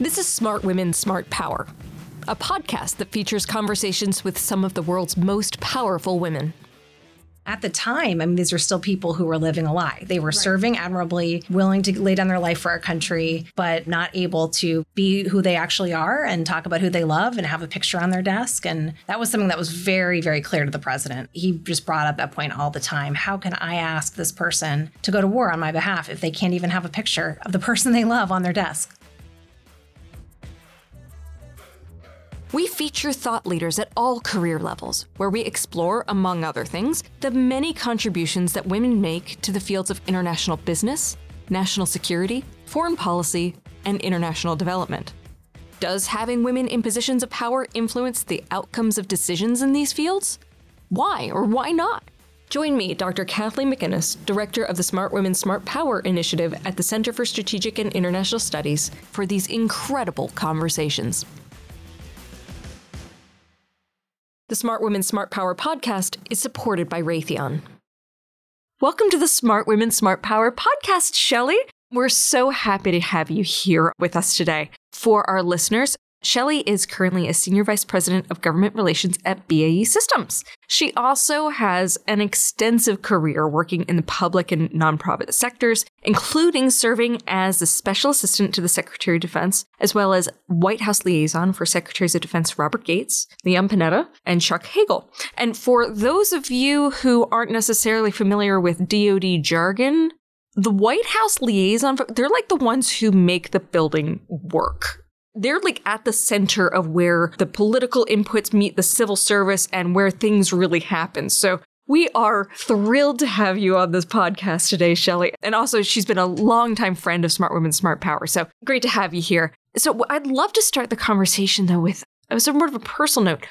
This is Smart Women, Smart Power, a podcast that features conversations with some of the world's most powerful women. At the time, these are still people who were living a lie. They were serving admirably, willing to lay down their life for our country, but not able to be who they actually are and talk about who they love and have a picture on their desk. And that was something that was very, very clear to the president. He just brought up that point all the time. How can I ask this person to go to war on my behalf if they can't even have a picture of the person they love on their desk? We feature thought leaders at all career levels, where we explore, among other things, the many contributions that women make to the fields of international business, national security, foreign policy, and international development. Does having women in positions of power influence the outcomes of decisions in these fields? Why or why not? Join me, Dr. Kathleen McInnes, Director of the Smart Women, Smart Power Initiative at the Center for Strategic and International Studies, for these incredible conversations. The Smart Women, Smart Power podcast is supported by Raytheon. Welcome to the Smart Women, Smart Power podcast, Shelley. We're so happy to have you here with us today. For our listeners, Shelley is currently a Senior Vice President of Government Relations at BAE Systems. She also has an extensive career working in the public and nonprofit sectors, including serving as the Special Assistant to the Secretary of Defense, as well as White House Liaison for Secretaries of Defense Robert Gates, Leon Panetta, and Chuck Hagel. And for those of you who aren't necessarily familiar with DoD jargon, the White House Liaison, they're like the ones who make the building work. They're like at the center of where the political inputs meet the civil service and where things really happen. So we are thrilled to have you on this podcast today, Shelley. And also, she's been a longtime friend of Smart Women, Smart Power. So great to have you here. So I'd love to start the conversation, though, with more of a personal note.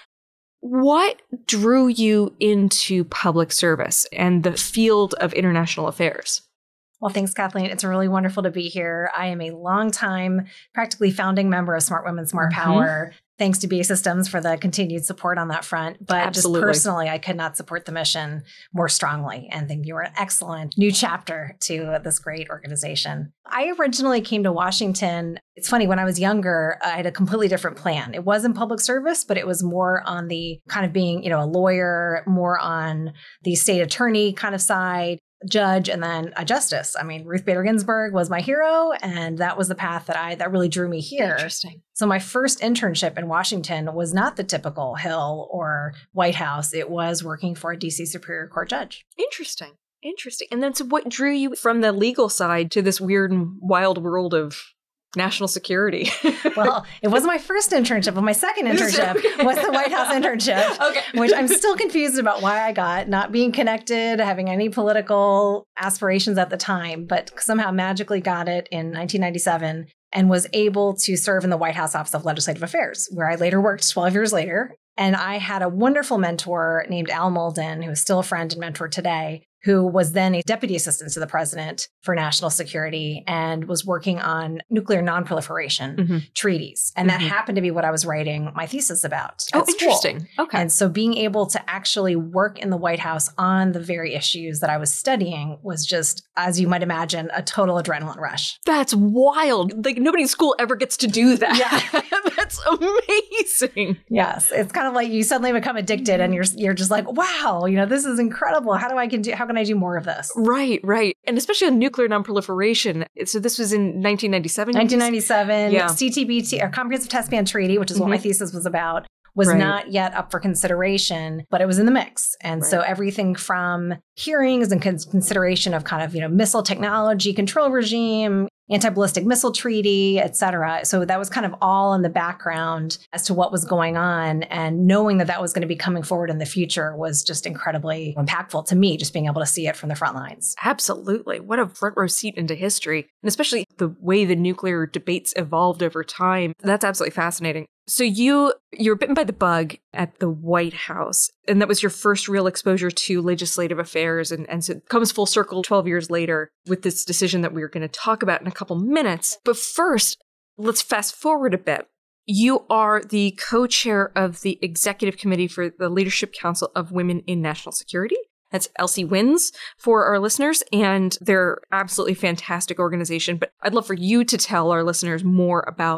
What drew you into public service and the field of international affairs? Well, thanks, Kathleen. It's really wonderful to be here. I am a longtime, practically founding member of Smart Women, Smart Power. Thanks to BAE Systems for the continued support on that front. But Absolutely. Just personally, I could not support the mission more strongly and think you were an excellent new chapter to this great organization. I originally came to Washington. It's funny, when I was younger, I had a completely different plan. It wasn't public service, but it was more on the kind of being, a lawyer, more on the state attorney kind of side. Judge, and then a justice. Ruth Bader Ginsburg was my hero, and that was the path that really drew me here. Interesting. So my first internship in Washington was not the typical Hill or White House. It was working for a DC Superior Court judge. Interesting. And then so what drew you from the legal side to this weird and wild world of national security? Well, it wasn't my first internship, but my second internship was the White House internship, which I'm still confused about why I got, not being connected, having any political aspirations at the time, but somehow magically got it in 1997 and was able to serve in the White House Office of Legislative Affairs, where I later worked 12 years later. And I had a wonderful mentor named Al Molden, who is still a friend and mentor today, who was then a deputy assistant to the president for national security and was working on nuclear nonproliferation treaties. And that happened to be what I was writing my thesis about. Oh, interesting. Okay. And so being able to actually work in the White House on the very issues that I was studying was just, as you might imagine, a total adrenaline rush. That's wild. Like, nobody in school ever gets to do that. Yeah. That's amazing. Yes. It's kind of like you suddenly become addicted and you're just like, wow, this is incredible. How can I do more of this? Right. And especially on nuclear nonproliferation. So this was in 1997? 1997. Yeah. CTBT, or Comprehensive Test Ban Treaty, which is what my thesis was about, was not yet up for consideration, but it was in the mix. And so everything from hearings and consideration of kind of, missile technology control regime, anti-ballistic missile treaty, et cetera. So that was kind of all in the background as to what was going on. And knowing that was going to be coming forward in the future was just incredibly impactful to me, just being able to see it from the front lines. Absolutely. What a front row seat into history. And especially the way the nuclear debates evolved over time. That's absolutely fascinating. So you were bitten by the bug at the White House, and that was your first real exposure to legislative affairs. And so it comes full circle 12 years later with this decision that we're going to talk about in a couple minutes. But first, let's fast forward a bit. You are the co-chair of the Executive Committee for the Leadership Council of Women in National Security. That's ELSI-WINS for our listeners, and they're absolutely fantastic organization. But I'd love for you to tell our listeners more about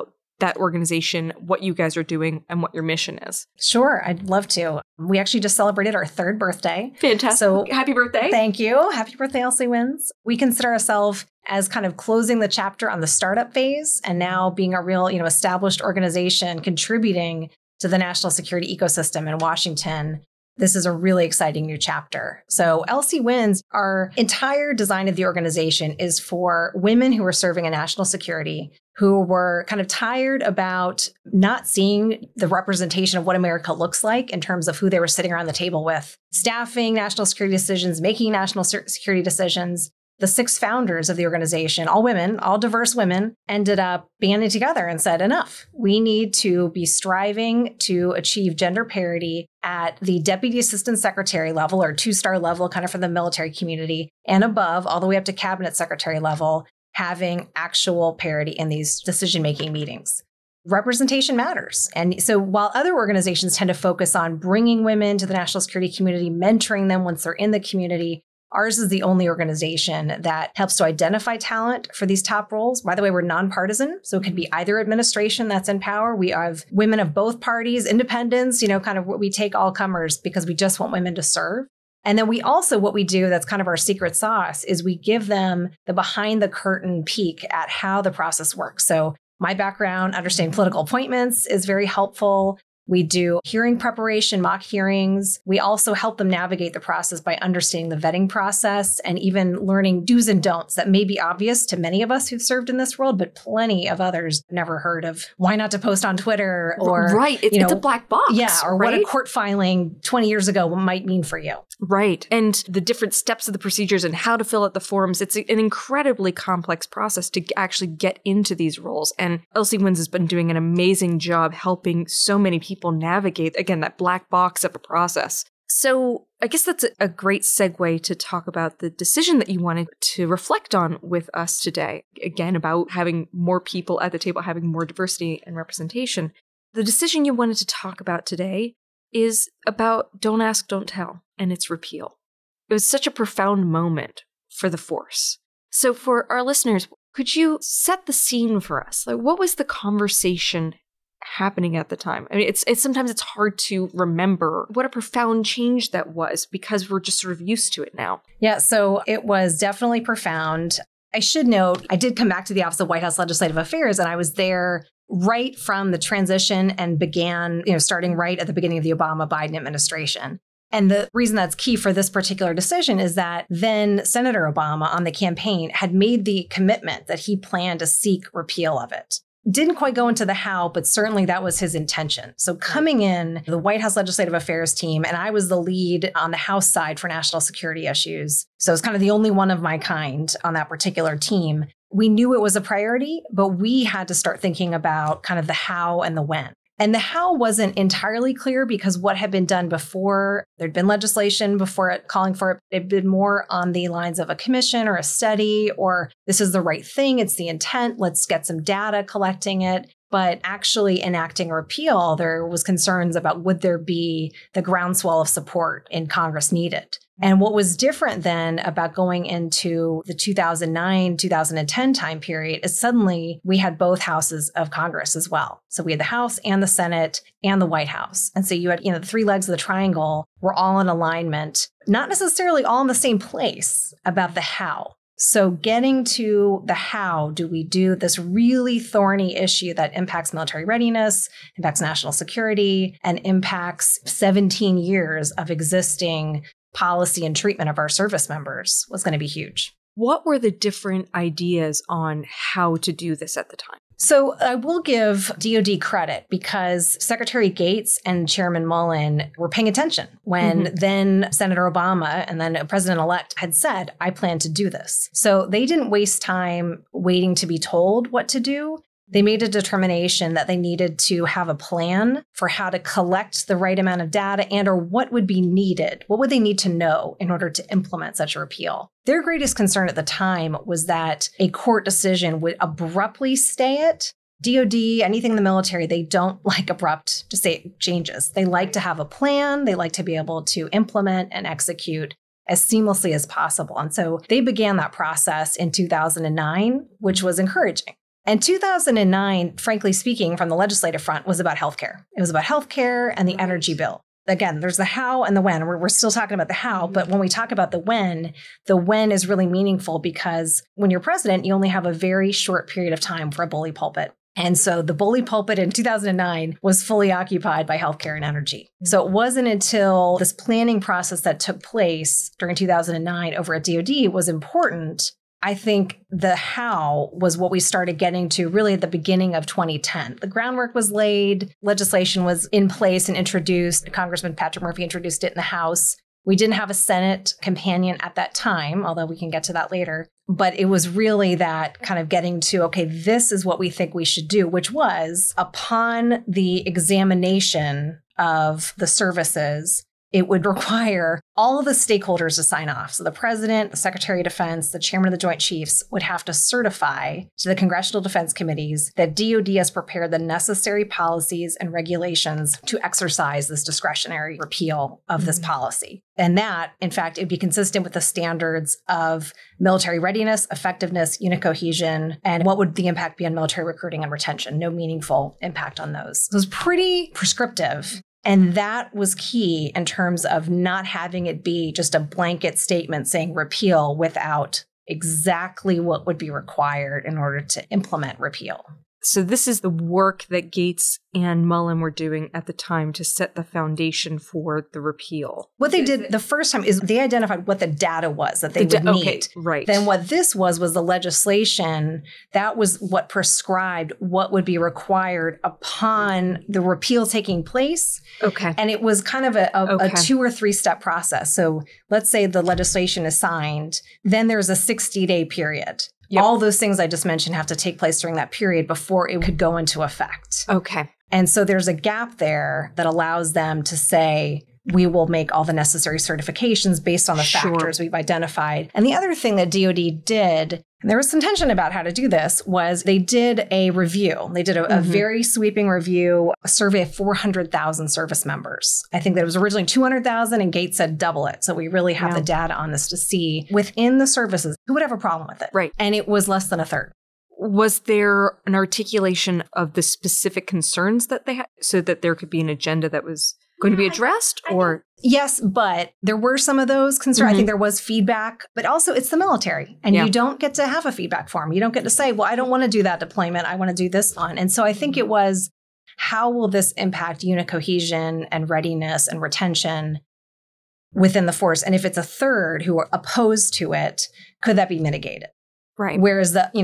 that organization, what you guys are doing, and what your mission is. Sure, I'd love to. We actually just celebrated our 3rd birthday. Fantastic. So happy birthday. Thank you. Happy birthday, Elsie Wins. We consider ourselves as kind of closing the chapter on the startup phase and now being a real, established organization contributing to the national security ecosystem in Washington. This is a really exciting new chapter. So Elsie Wins, our entire design of the organization is for women who are serving in national security, who were kind of tired about not seeing the representation of what America looks like in terms of who they were sitting around the table with, staffing national security decisions, making national security decisions. The 6 founders of the organization, all women, all diverse women, ended up banding together and said, enough. We need to be striving to achieve gender parity at the Deputy Assistant Secretary level or 2-star level, kind of for the military community, and above, all the way up to Cabinet Secretary level, having actual parity in these decision-making meetings. Representation matters. And so while other organizations tend to focus on bringing women to the national security community, mentoring them once they're in the community, ours is the only organization that helps to identify talent for these top roles. By the way, we're nonpartisan, so it can be either administration that's in power. We have women of both parties, independents, kind of we take all comers because we just want women to serve. And then we also, what we do that's kind of our secret sauce is we give them the behind the curtain peek at how the process works. So my background, understanding political appointments is very helpful. We do hearing preparation, mock hearings. We also help them navigate the process by understanding the vetting process and even learning do's and don'ts that may be obvious to many of us who've served in this world, but plenty of others never heard of why not to post on Twitter or, right. It's a black box. Yeah. Or right? what a court filing 20 years ago might mean for you. Right. And the different steps of the procedures and how to fill out the forms. It's an incredibly complex process to actually get into these roles. And Elsie Wins has been doing an amazing job helping so many people navigate, again, that black box of a process. So I guess that's a great segue to talk about the decision that you wanted to reflect on with us today. Again, about having more people at the table, having more diversity and representation. The decision you wanted to talk about today is about Don't Ask, Don't Tell, and its repeal. It was such a profound moment for the force. So for our listeners, could you set the scene for us? Like, what was the conversation happening at the time? I mean, it's sometimes it's hard to remember what a profound change that was because we're just sort of used to it now. Yeah, so it was definitely profound. I should note, I did come back to the Office of White House Legislative Affairs, and I was there right from the transition and began, starting right at the beginning of the Obama-Biden administration. And the reason that's key for this particular decision is that then Senator Obama on the campaign had made the commitment that he planned to seek repeal of it. Didn't quite go into the how, but certainly that was his intention. So coming in, the White House Legislative Affairs team, and I was the lead on the House side for national security issues. So I was kind of the only one of my kind on that particular team. We knew it was a priority, but we had to start thinking about kind of the how and the when. And the how wasn't entirely clear because what had been done before, there'd been legislation before it calling for it. It'd been more on the lines of a commission or a study, or this is the right thing. It's the intent. Let's get some data collecting it. But actually enacting a repeal, there was concerns about would there be the groundswell of support in Congress needed. And what was different then about going into the 2009, 2010 time period is suddenly we had both houses of Congress as well. So we had the House and the Senate and the White House. And so you had, the 3 legs of the triangle were all in alignment, not necessarily all in the same place about the how. So getting to the how do we do this really thorny issue that impacts military readiness, impacts national security, and impacts 17 years of existing policy and treatment of our service members was going to be huge. What were the different ideas on how to do this at the time? So I will give DOD credit because Secretary Gates and Chairman Mullen were paying attention when then Senator Obama and then President-elect had said, I plan to do this. So they didn't waste time waiting to be told what to do. They made a determination that they needed to have a plan for how to collect the right amount of data and or what would be needed. What would they need to know in order to implement such a repeal? Their greatest concern at the time was that a court decision would abruptly stay it. DOD, anything in the military, they don't like abrupt changes. They like to have a plan. They like to be able to implement and execute as seamlessly as possible. And so they began that process in 2009, which was encouraging. And 2009, frankly speaking, from the legislative front, was about healthcare. It was about healthcare and the energy bill. Again, there's the how and the when. We're still talking about the how, but when we talk about the when is really meaningful because when you're president, you only have a very short period of time for a bully pulpit. And so the bully pulpit in 2009 was fully occupied by healthcare and energy. So it wasn't until this planning process that took place during 2009 over at DoD was important. I think the how was what we started getting to really at the beginning of 2010. The groundwork was laid, legislation was in place and introduced. Congressman Patrick Murphy introduced it in the House. We didn't have a Senate companion at that time, although we can get to that later. But it was really that kind of getting to, okay, this is what we think we should do, which was upon the examination of the services, it would require all of the stakeholders to sign off. So the president, the secretary of defense, the chairman of the Joint Chiefs would have to certify to the congressional defense committees that DoD has prepared the necessary policies and regulations to exercise this discretionary repeal of this policy. And that, in fact, it'd be consistent with the standards of military readiness, effectiveness, unit cohesion, and what would the impact be on military recruiting and retention? No meaningful impact on those. So it was pretty prescriptive. And that was key in terms of not having it be just a blanket statement saying repeal without exactly what would be required in order to implement repeal. So this is the work that Gates and Mullen were doing at the time to set the foundation for the repeal. What they did the first time is they identified what the data was that they would need. Okay, right. Then what this was the legislation. That was what prescribed what would be required upon the repeal taking place. Okay. And it was kind of a 2 or 3 step process. So let's say the legislation is signed, then there's a 60-day period. Yep. All those things I just mentioned have to take place during that period before it could go into effect. Okay. And so there's a gap there that allows them to say, we will make all the necessary certifications based on the factors we've identified. And the other thing that DoD did, and there was some tension about how to do this, was they did a review. They did a very sweeping review, a survey of 400,000 service members. I think that it was originally 200,000 and Gates said double it. So we really have the data on this to see within the services who would have a problem with it. Right. And it was less than a third. Was there an articulation of the specific concerns that they had so that there could be an agenda that was going to be addressed or? Yes, but there were some of those concerns. I think there was feedback, but also it's the military and you don't get to have a feedback form. You don't get to say, well, I don't want to do that deployment. I want to do this one. And so I think it was, how will this impact unit cohesion and readiness and retention within the force? And if it's a third who are opposed to it, could that be mitigated? Right. Whereas the,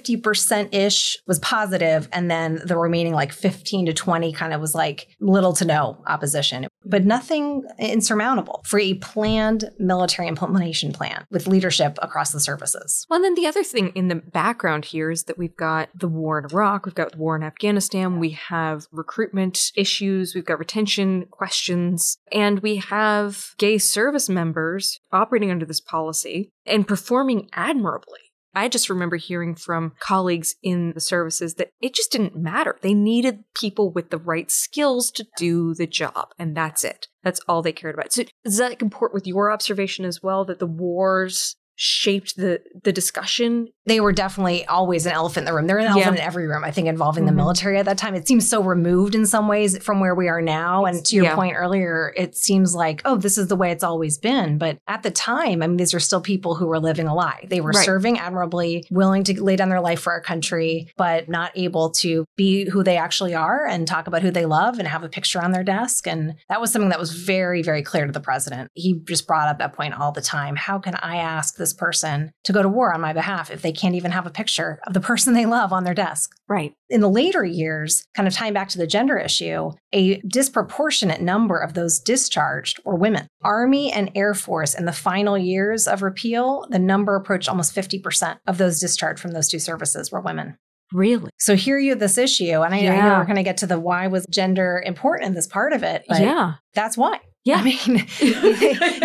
50%-ish was positive, and then the remaining like 15 to 20 kind of was like little to no opposition, but nothing insurmountable for a planned military implementation plan with leadership across the services. Well, and then the other thing in the background here is that we've got the war in Iraq, we've got the war in Afghanistan, we have recruitment issues, we've got retention questions, and we have gay service members operating under this policy and performing admirably. I just remember hearing from colleagues in the services that it just didn't matter. They needed people with the right skills to do the job, and that's it. That's all they cared about. So does that comport with your observation as well, that the wars shaped the discussion? They were definitely always an elephant in the room. They're an elephant in every room, I think, involving the military at that time. It seems so removed in some ways from where we are now. And to your point earlier, it seems like, oh, this is the way it's always been. But at the time, I mean, these are still people who were living a lie. They were serving admirably, willing to lay down their life for our country, but not able to be who they actually are and talk about who they love and have a picture on their desk. And that was something that was very, very clear to the president. He just brought up that point all the time. How can I ask this person to go to war on my behalf if they can't even have a picture of the person they love on their desk? Right. In the later years, kind of tying back to the gender issue, a disproportionate number of those discharged were women. Army and Air Force in the final years of repeal, the number approached almost 50% of those discharged from those two services were women. Really? So here you have this issue, and I know we're going to get to the why was gender important in this part of it, but that's why. Yeah. I mean,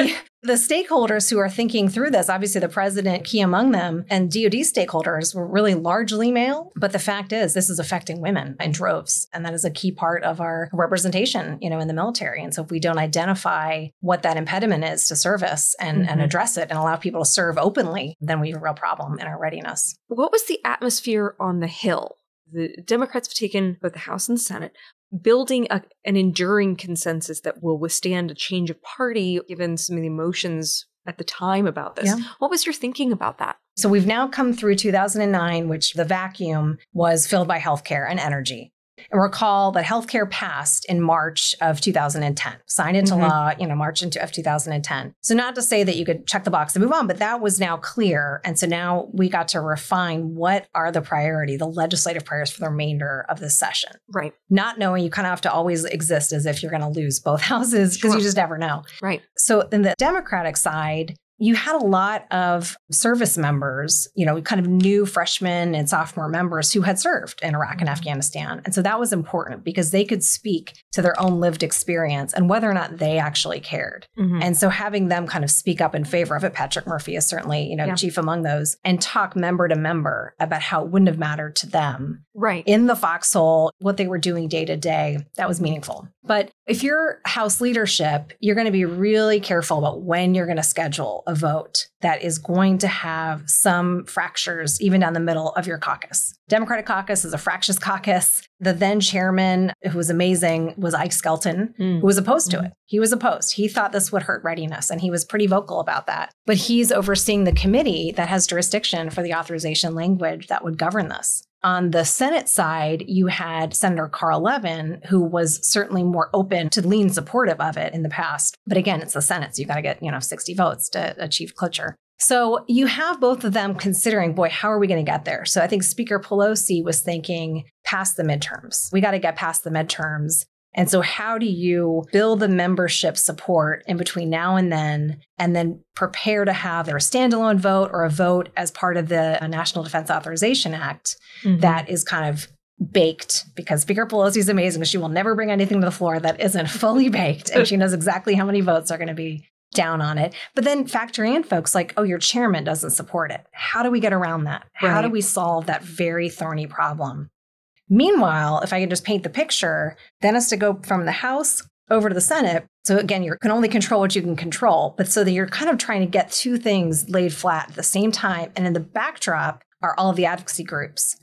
the stakeholders who are thinking through this, obviously the president, key among them, and DoD stakeholders were really largely male. But the fact is, this is affecting women in droves. And that is a key part of our representation, in the military. And so if we don't identify what that impediment is to service and address it and allow people to serve openly, then we have a real problem in our readiness. What was the atmosphere on the Hill? The Democrats have taken both the House and the Senate, building an enduring consensus that will withstand a change of party, given some of the emotions at the time about this. Yeah. What was your thinking about that? So we've now come through 2009, which the vacuum was filled by healthcare and energy. And recall that healthcare passed in March of 2010, signed into law, March of 2010. So not to say that you could check the box and move on, but that was now clear. And so now we got to refine what are the legislative priorities for the remainder of this session. Right. Not knowing, you kind of have to always exist as if you're going to lose both houses because you just never know. Right. So in the Democratic side, you had a lot of service members, kind of new freshmen and sophomore members who had served in Iraq and Afghanistan. And so that was important because they could speak to their own lived experience and whether or not they actually cared. And so having them kind of speak up in favor of it, Patrick Murphy is certainly, chief among those, and talk member to member about how it wouldn't have mattered to them. Right. In the foxhole, what they were doing day to day, that was meaningful. But if you're House leadership, you're going to be really careful about when you're going to schedule a vote that is going to have some fractures even down the middle of your caucus. Democratic caucus is a fractious caucus. The then chairman, who was amazing, was Ike Skelton, who was opposed to it. He was opposed. He thought this would hurt readiness, and he was pretty vocal about that. But he's overseeing the committee that has jurisdiction for the authorization language that would govern this. On the Senate side, you had Senator Carl Levin, who was certainly more open to lean supportive of it in the past. But again, it's the Senate, so you got to get, 60 votes to achieve cloture. So you have both of them considering, boy, how are we going to get there? So I think Speaker Pelosi was thinking past the midterms. We got to get past the midterms. And so how do you build the membership support in between now and then prepare to have their standalone vote or a vote as part of the National Defense Authorization Act that is kind of baked, because Speaker Pelosi is amazing. She will never bring anything to the floor that isn't fully baked. And she knows exactly how many votes are going to be down on it. But then factor in folks like, oh, your chairman doesn't support it. How do we get around that? Right. How do we solve that very thorny problem? Meanwhile, if I can just paint the picture, then has to go from the House over to the Senate. So again, you can only control what you can control. But so that you're kind of trying to get two things laid flat at the same time. And in the backdrop are all of the advocacy groups,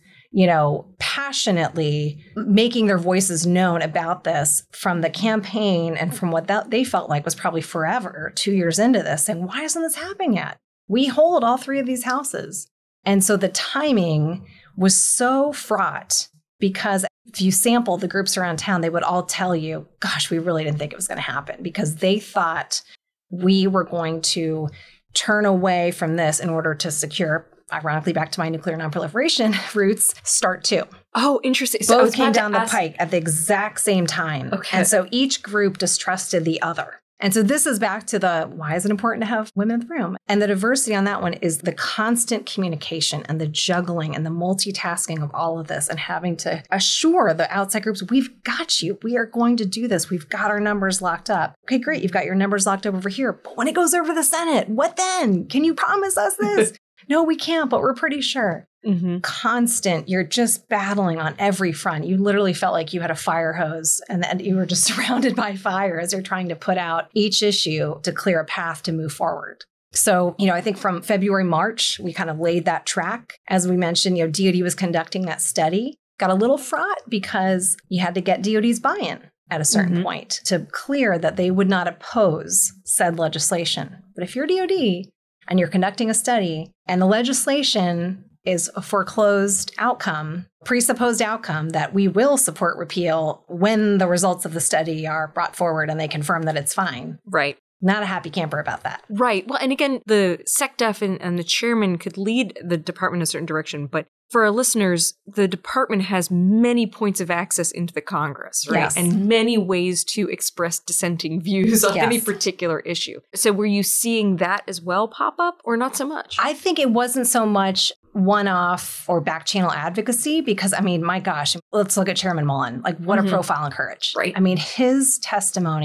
passionately making their voices known about this from the campaign and from what they felt like was probably forever, 2 years into this, saying, why isn't this happening yet? We hold all three of these houses. And so the timing was so fraught, because if you sample the groups around town, they would all tell you, gosh, we really didn't think it was going to happen, because they thought we were going to turn away from this in order to secure, ironically, back to my nuclear nonproliferation roots, START 2. Oh, interesting. So both came down the pike at the exact same time. Okay. And so each group distrusted the other. And so this is back to why is it important to have women in the room? And the diversity on that one is the constant communication and the juggling and the multitasking of all of this, and having to assure the outside groups, we've got you. We are going to do this. We've got our numbers locked up. Okay, great. You've got your numbers locked up over here. But when it goes over to the Senate, what then? Can you promise us this? No, we can't, but we're pretty sure. Constant. You're just battling on every front. You literally felt like you had a fire hose and you were just surrounded by fire as you're trying to put out each issue to clear a path to move forward. So, I think from February, March, we kind of laid that track. As we mentioned, DoD was conducting that study. Got a little fraught because you had to get DoD's buy-in at a certain point to clear that they would not oppose said legislation. But if you're DoD and you're conducting a study and the legislation is a foreclosed outcome, presupposed outcome that we will support repeal when the results of the study are brought forward and they confirm that it's fine. Right. Not a happy camper about that. Right. Well, and again, the SecDef and the chairman could lead the department in a certain direction, but for our listeners, the department has many points of access into the Congress, right? Yes. And many ways to express dissenting views on any particular issue. So were you seeing that as well pop up, or not so much? I think it wasn't so much one-off or back-channel advocacy, because, my gosh, let's look at Chairman Mullen. Like, what a profile in courage. Right. His testimony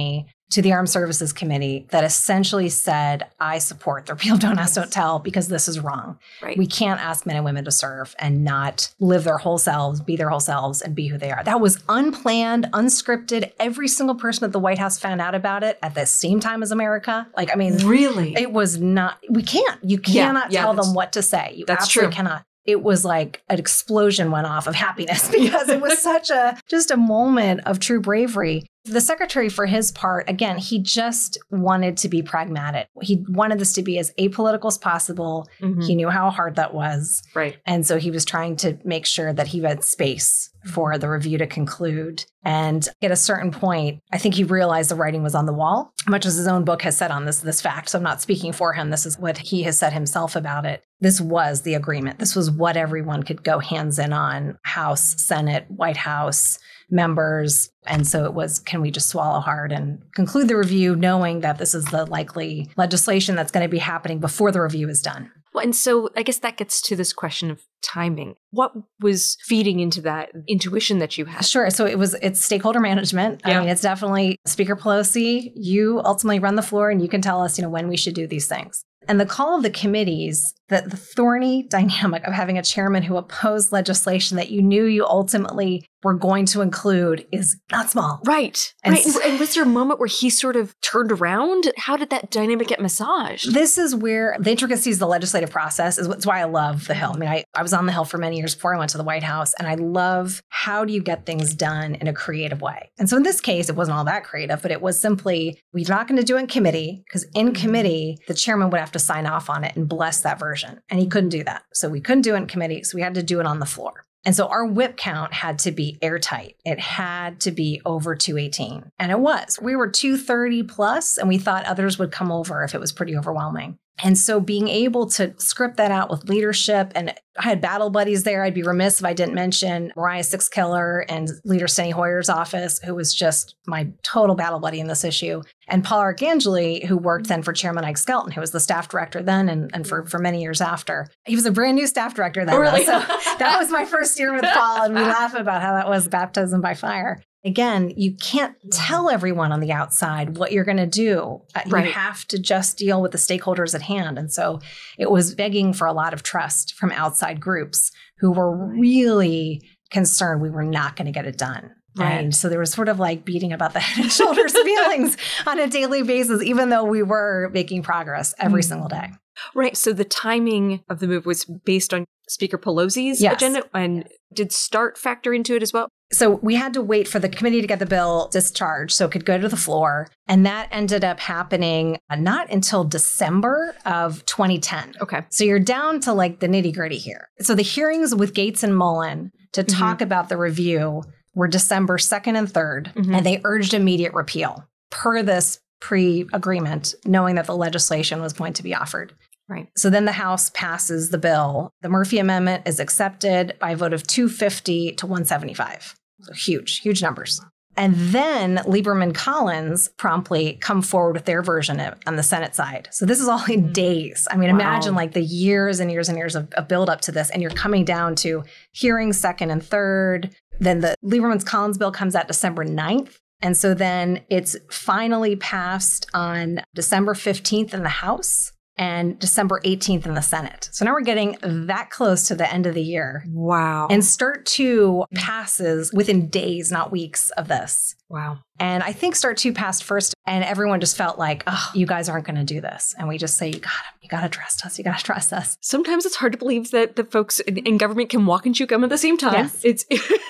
to the Armed Services Committee that essentially said, I support the repeal of Don't Ask, Don't Tell because this is wrong. Right. We can't ask men and women to serve and not live their whole selves, be their whole selves, and be who they are. That was unplanned, unscripted. Every single person at the White House found out about it at the same time as America. Really? It was not, you cannot tell them what to say. You absolutely cannot. It was like an explosion went off of happiness because it was such just a moment of true bravery. The secretary, for his part, again, he just wanted to be pragmatic. He wanted this to be as apolitical as possible. Mm-hmm. He knew how hard that was. Right. And so he was trying to make sure that he had space for the review to conclude. And at a certain point, I think he realized the writing was on the wall, much as his own book has said on this fact. So I'm not speaking for him. This is what he has said himself about it. This was the agreement. This was what everyone could go hands in on: House, Senate, White House members. And so it was, can we just swallow hard and conclude the review knowing that this is the likely legislation that's going to be happening before the review is done? Well, and so I guess that gets to this question of timing. What was feeding into that intuition that you had? Sure. So it's stakeholder management. Yeah. I mean, it's definitely Speaker Pelosi. You ultimately run the floor and you can tell us, when we should do these things. And the call of the committees, the thorny dynamic of having a chairman who opposed legislation that you knew you ultimately were going to include is not small. Right. And was there a moment where he sort of turned around? How did that dynamic get massaged? This is where the intricacies of the legislative process is why I love the Hill. I mean, I was on the Hill for many years before I went to the White House, and I love how do you get things done in a creative way. And so in this case, it wasn't all that creative, but it was simply, we're not going to do it in committee because in committee, the chairman would have to sign off on it and bless that version. And he couldn't do that. So we couldn't do it in committee. So we had to do it on the floor. And so our whip count had to be airtight. It had to be over 218. And it was. We were 230 plus, and we thought others would come over if it was pretty overwhelming. And so being able to script that out with leadership, and I had battle buddies there. I'd be remiss if I didn't mention Mariah Sixkiller and Leader Steny Hoyer's office, who was just my total battle buddy in this issue. And Paul Arcangeli, who worked then for Chairman Ike Skelton, who was the staff director then and for many years after. He was a brand new staff director then. Really? So that was my first year with Paul, and we laugh about how that was baptism by fire. Again, you can't tell everyone on the outside what you're going to do. Right. You have to just deal with the stakeholders at hand. And so it was begging for a lot of trust from outside groups who were really concerned we were not going to get it done. Right. And so there was sort of like beating about the head and shoulders feelings on a daily basis, even though we were making progress every single day. Right. So the timing of the move was based on Speaker Pelosi's agenda. And did START factor into it as well? So we had to wait for the committee to get the bill discharged so it could go to the floor. And that ended up happening not until December of 2010. Okay. So you're down to like the nitty gritty here. So the hearings with Gates and Mullen to talk about the review were December 2nd and 3rd, and they urged immediate repeal per this pre-agreement, knowing that the legislation was going to be offered. Right. So then the House passes the bill. The Murphy Amendment is accepted by a vote of 250 to 175. So huge, huge numbers. And then Lieberman Collins promptly come forward with their version on the Senate side. So this is all in days. I mean, imagine like the years and years and years of build up to this. And you're coming down to hearings 2nd and 3rd. Then the Lieberman Collins bill comes out December 9th. And so then it's finally passed on December 15th in the House and December 18th in the Senate. So now we're getting that close to the end of the year. Wow. And START 2 passes within days, not weeks of this. Wow. And I think START 2 passed first, and everyone just felt like, oh, you guys aren't going to do this. And we just say, you got to trust us. You got to trust us. Sometimes it's hard to believe that the folks in government can walk and chew gum at the same time. Yes.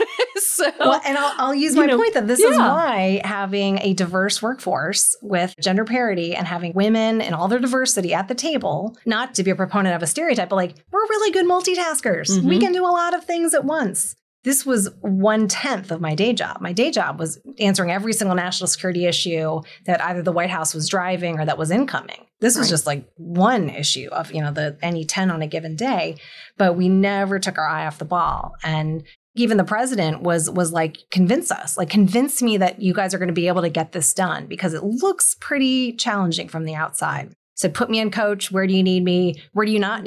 So, well, and I'll use my point that this is why having a diverse workforce with gender parity and having women and all their diversity at the table, not to be a proponent of a stereotype, but like, we're really good multitaskers. We can do a lot of things at once. This was 1/10 of my day job. My day job was answering every single national security issue that either the White House was driving or that was incoming. This was just like one issue of, any 10 on a given day, but we never took our eye off the ball. And even the president was like, convince me that you guys are going to be able to get this done because it looks pretty challenging from the outside. So put me in, coach. Where do you need me? Where do you not need me?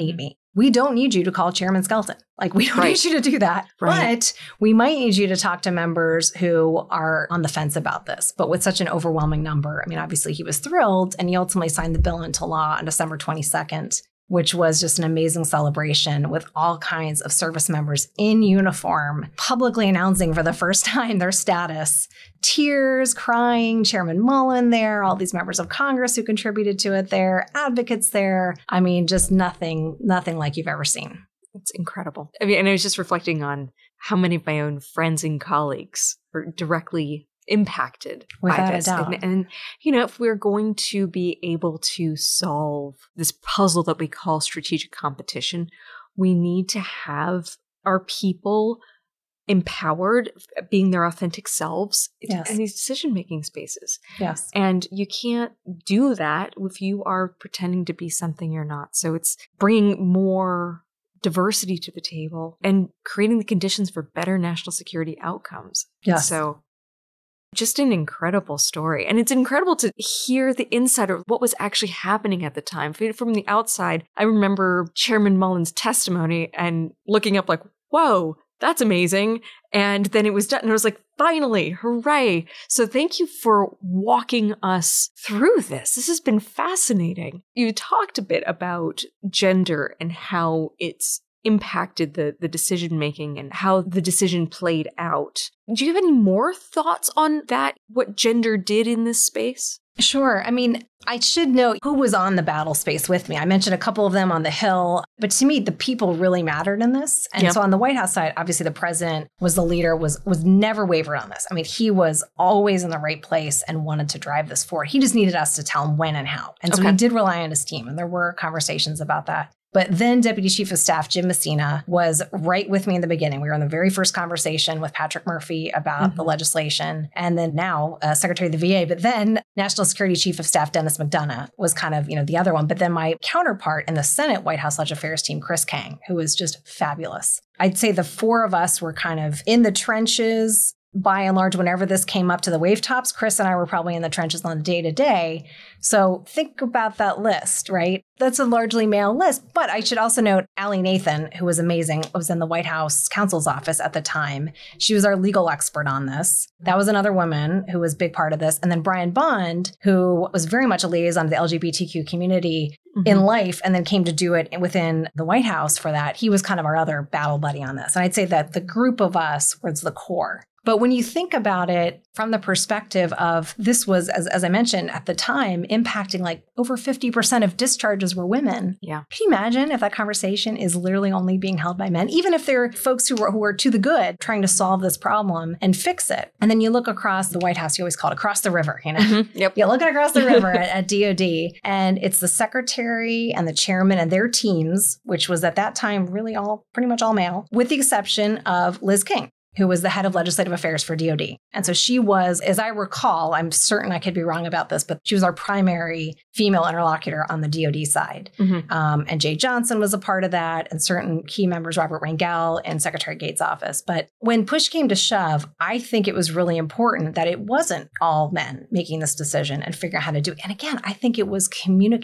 we don't need you to call Chairman Skelton. Like, we don't need you to do that. Right. But we might need you to talk to members who are on the fence about this. But with such an overwhelming number, I mean, obviously he was thrilled, and he ultimately signed the bill into law on December 22nd, which was just an amazing celebration with all kinds of service members in uniform, publicly announcing for the first time their status. Tears, crying, Chairman Mullen there, all these members of Congress who contributed to it there, advocates there. I mean, just nothing like you've ever seen. It's incredible. I mean, and I was just reflecting on how many of my own friends and colleagues are directly impacted by this. And, you know, if we're going to be able to solve this puzzle that we call strategic competition, we need to have our people empowered, being their authentic selves in these decision-making spaces. Yes. And you can't do that if you are pretending to be something you're not. So it's bringing more diversity to the table and creating the conditions for better national security outcomes. Yes. So just an incredible story. And it's incredible to hear the inside of what was actually happening at the time. From the outside, I remember Chairman Mullen's testimony and looking up like, whoa, that's amazing. And then it was done. And I was like, finally, hooray. So thank you for walking us through this. This has been fascinating. You talked a bit about gender and how it's impacted the decision-making and how the decision played out. Do you have any more thoughts on that, what gender did in this space? Sure. I mean, I should note who was on the battle space with me. I mentioned a couple of them on the Hill, but to me, the people really mattered in this. And so on the White House side, obviously the president was the leader, was never wavered on this. I mean, he was always in the right place and wanted to drive this forward. He just needed us to tell him when and how. And so we did rely on his team, and there were conversations about that. But then Deputy Chief of Staff Jim Messina was right with me in the beginning. We were in the very first conversation with Patrick Murphy about the legislation. And then now Secretary of the VA. But then National Security Chief of Staff Dennis McDonough was kind of, the other one. But then my counterpart in the Senate White House Legislative Affairs team, Chris Kang, who was just fabulous. I'd say the four of us were kind of in the trenches. By and large, whenever this came up to the wave tops, Chris and I were probably in the trenches on the day-to-day. So think about that list, right? That's a largely male list. But I should also note Allie Nathan, who was amazing, was in the White House counsel's office at the time. She was our legal expert on this. That was another woman who was a big part of this. And then Brian Bond, who was very much a liaison to the LGBTQ community in life, and then came to do it within the White House for that. He was kind of our other battle buddy on this. And I'd say that the group of us was the core. But when you think about it from the perspective of this was, as I mentioned at the time, impacting like over 50% of discharges were women. Yeah. Can you imagine if that conversation is literally only being held by men, even if they're folks who are to the good trying to solve this problem and fix it? And then you look across the White House, you always call it across the river, Yep. You're looking across the river at DOD, and it's the secretary and the chairman and their teams, which was at that time really pretty much all male, with the exception of Liz King, who was the head of legislative affairs for DOD. And so she was, as I recall, I'm certain I could be wrong about this, but she was our primary female interlocutor on the DOD side. And Jay Johnson was a part of that, and certain key members, Robert Rangel and Secretary Gates' office. But when push came to shove, I think it was really important that it wasn't all men making this decision and figuring out how to do it. And again, I think it was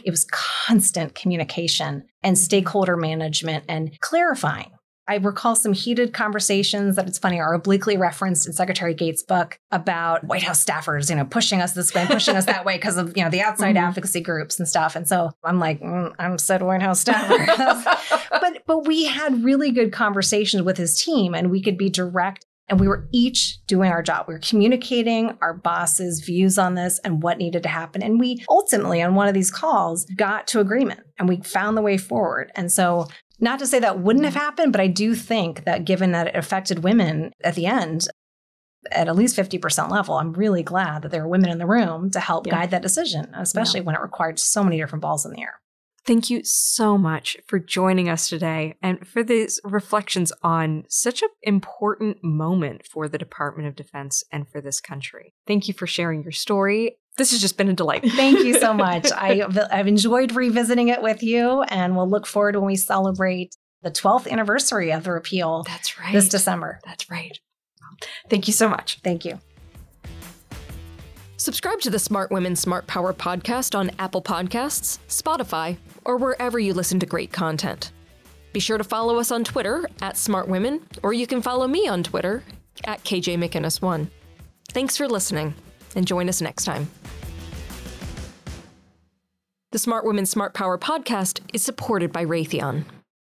constant communication and stakeholder management and clarifying. I recall some heated conversations that, it's funny, are obliquely referenced in Secretary Gates' book about White House staffers, pushing us this way, pushing us that way because of, the outside advocacy groups and stuff. And so I'm like, I'm said White House staffer. But we had really good conversations with his team, and we could be direct, and we were each doing our job. We were communicating our boss's views on this and what needed to happen. And we ultimately, on one of these calls, got to agreement, and we found the way forward. And so, not to say that wouldn't have happened, but I do think that given that it affected women at the end, at least 50% level, I'm really glad that there were women in the room to help guide that decision, especially when it required so many different balls in the air. Thank you so much for joining us today and for these reflections on such an important moment for the Department of Defense and for this country. Thank you for sharing your story. This has just been a delight. Thank you so much. I've enjoyed revisiting it with you, and we'll look forward when we celebrate the 12th anniversary of the repeal. That's right. This December. That's right. Thank you so much. Thank you. Subscribe to the Smart Women, Smart Power podcast on Apple Podcasts, Spotify, or wherever you listen to great content. Be sure to follow us on Twitter at Smart Women, or you can follow me on Twitter at KJ McInnes1. Thanks for listening, and join us next time. The Smart Women, Smart Power podcast is supported by Raytheon.